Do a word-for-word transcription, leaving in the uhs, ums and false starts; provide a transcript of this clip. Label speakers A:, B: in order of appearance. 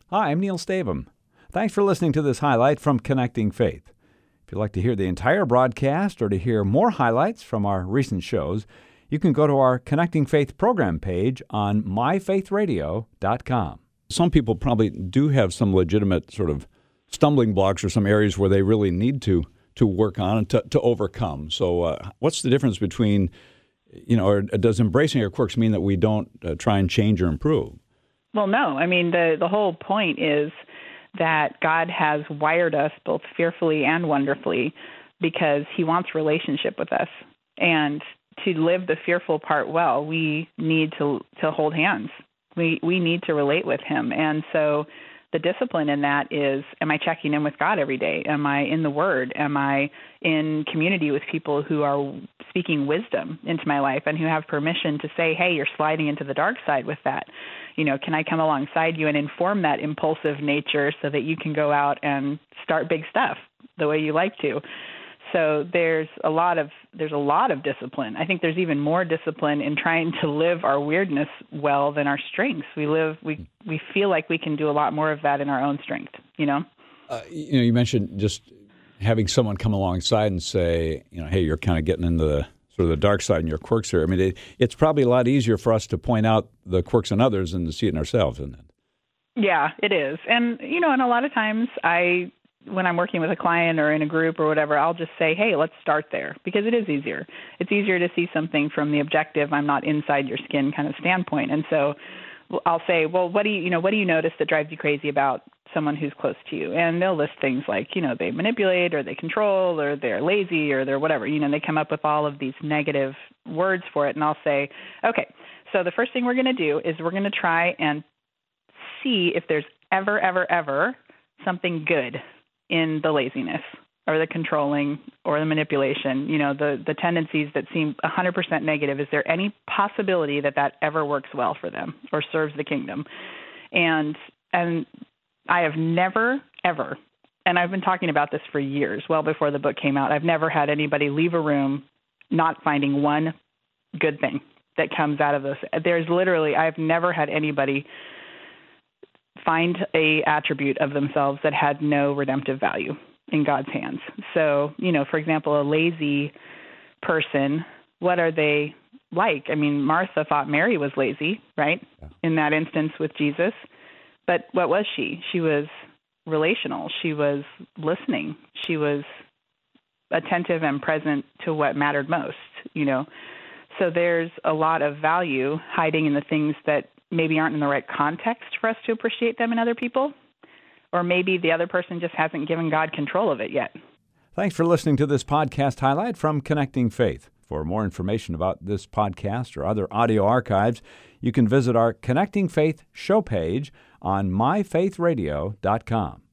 A: Hi, I'm Neil Stavum. Thanks for listening to this highlight from Connecting Faith. If you'd like to hear the entire broadcast or to hear more highlights from our recent shows, you can go to our Connecting Faith program page on my faith radio dot com. Some people probably do have some legitimate sort of stumbling blocks or some areas where they really need to to work on and to, to overcome. So uh, what's the difference between, you know, or does embracing our quirks mean that we don't uh, try and change or improve?
B: Well, no. I mean, the, the whole point is that God has wired us both fearfully and wonderfully because he wants relationship with us. And to live the fearful part well, we need to to hold hands. We we need to relate with him. And so the discipline in that is, am I checking in with God every day? Am I in the Word? Am I in community with people who are speaking wisdom into my life and who have permission to say, hey, you're sliding into the dark side with that? You know, can I come alongside you and inform that impulsive nature so that you can go out and start big stuff the way you like to? So there's a lot of there's a lot of discipline. I think there's even more discipline in trying to live our weirdness well than our strengths. We live we we feel like we can do a lot more of that in our own strength. You know.
A: Uh, you know, you mentioned just having someone come alongside and say, you know, hey, you're kind of getting into the sort of the dark side and your quirks here. I mean, it, it's probably a lot easier for us to point out the quirks in others than to see it in ourselves, isn't it?
B: Yeah, it is. And you know, and a lot of times I. when I'm working with a client or in a group or whatever, I'll just say, hey, let's start there because it is easier. It's easier to see something from the objective, I'm not inside your skin kind of standpoint. And so I'll say, well, what do you, you know, what do you notice that drives you crazy about someone who's close to you? And they'll list things like, you know, they manipulate or they control or they're lazy or they're whatever, you know, they come up with all of these negative words for it. And I'll say, okay, so the first thing we're going to do is we're going to try and see if there's ever, ever, ever something good in the laziness or the controlling or the manipulation, you know, the, the tendencies that seem one hundred percent negative. Is there any possibility that that ever works well for them or serves the kingdom? And and I have never, ever, and I've been talking about this for years, well before the book came out, I've never had anybody leave a room not finding one good thing that comes out of this. There's literally, I've never had anybody find a attribute of themselves that had no redemptive value in God's hands. So, you know, for example, a lazy person, what are they like? I mean, Martha thought Mary was lazy, right? Yeah. In that instance with Jesus. But what was she? She was relational. She was listening. She was attentive and present to what mattered most, you know. So there's a lot of value hiding in the things that maybe aren't in the right context for us to appreciate them in other people, or maybe the other person just hasn't given God control of it yet.
A: Thanks for listening to this podcast highlight from Connecting Faith. For more information about this podcast or other audio archives, you can visit our Connecting Faith show page on my faith radio dot com.